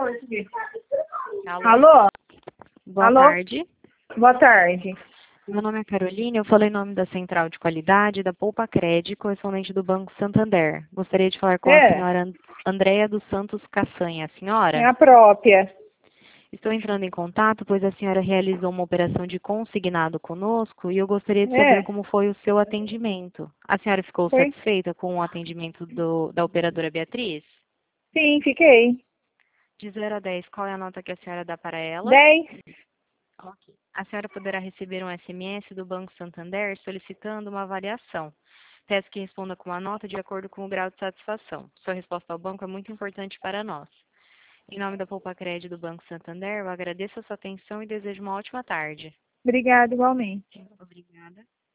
Alô? Alô? Boa Alô? tarde. Boa tarde. Meu nome é Carolina, eu falei em nome da Central de Qualidade da Poupa Cred, correspondente do Banco Santander. Gostaria de falar com a É, senhora Andréia dos Santos Caçanha. A é senhora? a própria. Estou entrando em contato, pois a senhora realizou uma operação de consignado conosco e eu gostaria de saber É, como foi o seu atendimento. A senhora ficou foi? satisfeita com o atendimento da operadora Beatriz? Sim, fiquei. De 0 a 10, qual é a nota que a senhora dá para ela? 10. Ok. A senhora poderá receber um SMS do Banco Santander solicitando uma avaliação. Peço que responda com uma nota de acordo com o grau de satisfação. Sua resposta ao banco é muito importante para nós. Em nome da Poupa Cred do Banco Santander, eu agradeço a sua atenção e desejo uma ótima tarde. Obrigada igualmente. Obrigada.